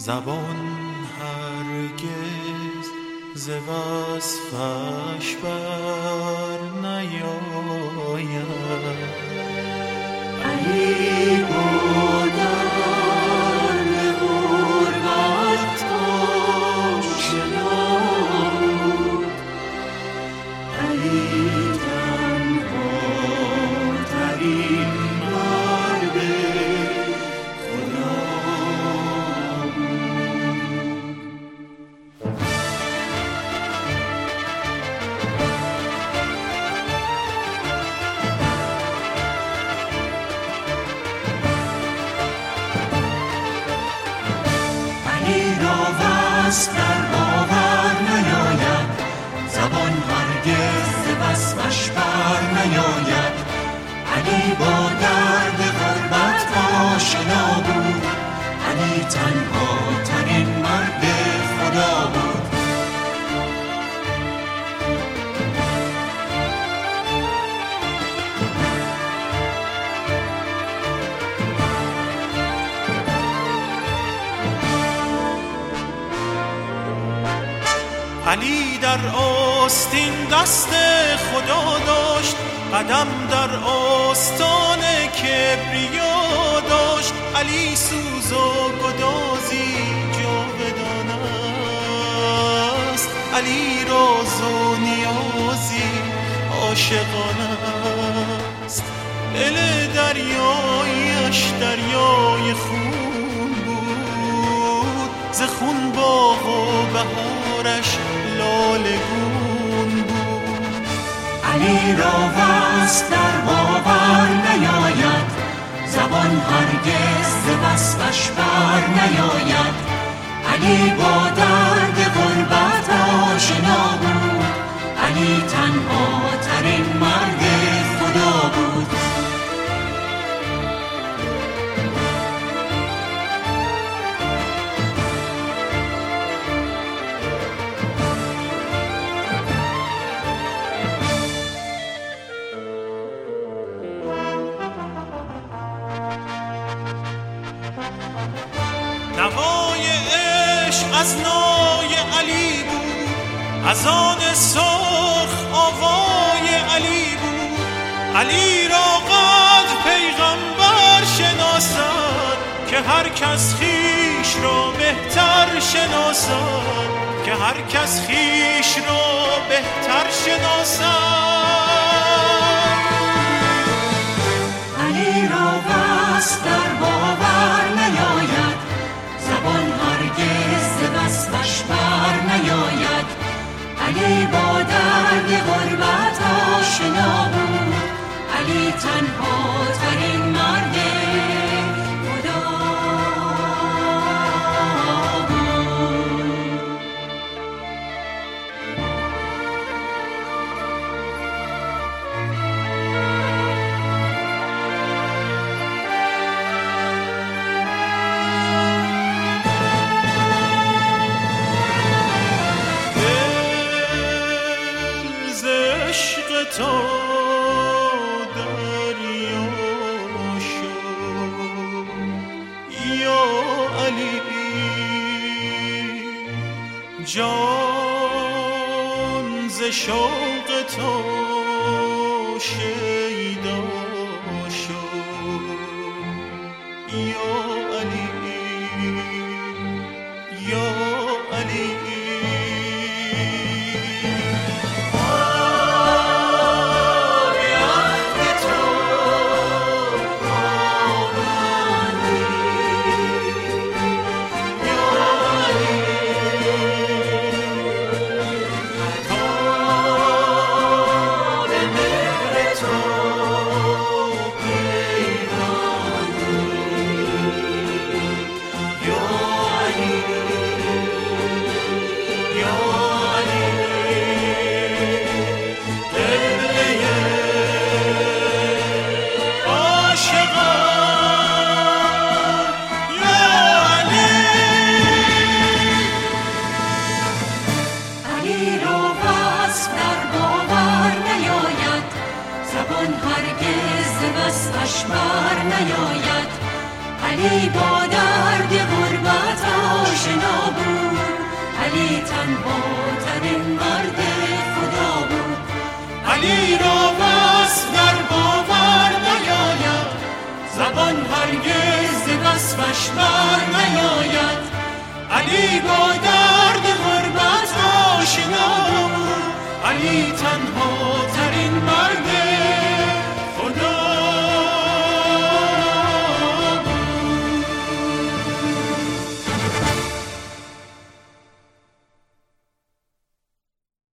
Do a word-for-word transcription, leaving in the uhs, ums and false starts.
زبان هرگز ز وصفش بر نیاید. علی بودن غربت آشنا بود، علی تنها ترین مرد خدا در باور نیاید، زبان هرگز ز وصفش بر نیاید. علی با درد غربت آشنا بود، علی تنها ترین مرد خدا بود. علی در آستین دست خدا داشت، قدم در آستان کبریا داشت. علی سوز و گدازی جاودان است، علی راز و نیازی عاشقانه است. دل دریایش دریای خون بود، ز خون باغ و بهارش لالگون بود. علی را وصف در باور نیاید، زبان هرگز ز وصفش بر نیاید. علی با درد غربت آشنا بود، علی تنها ترین مرد خدا بود. نوای عشق از نای علی بود، از آن سرخ آوای علی بود. علی را قدر پیغمبر شناسد، که هر کس خویش را بهتر شناسد، که هر کس خویش را بهتر شناسد. علی را وصف در باور نیاید، زبان هرگز ز وصفش بر نیاید. علی با درد غربت آشنا بود، علی تنها ترین مرد خدا بود. تو دریا شد یا علی، جان ز شوق تو شیدا شد یا علی، یا علی. بر نیاید. علی با درد غربت زبان هرگز ز وصفش بر نیاید. علی با درد غربت آشنا بود، علی تنها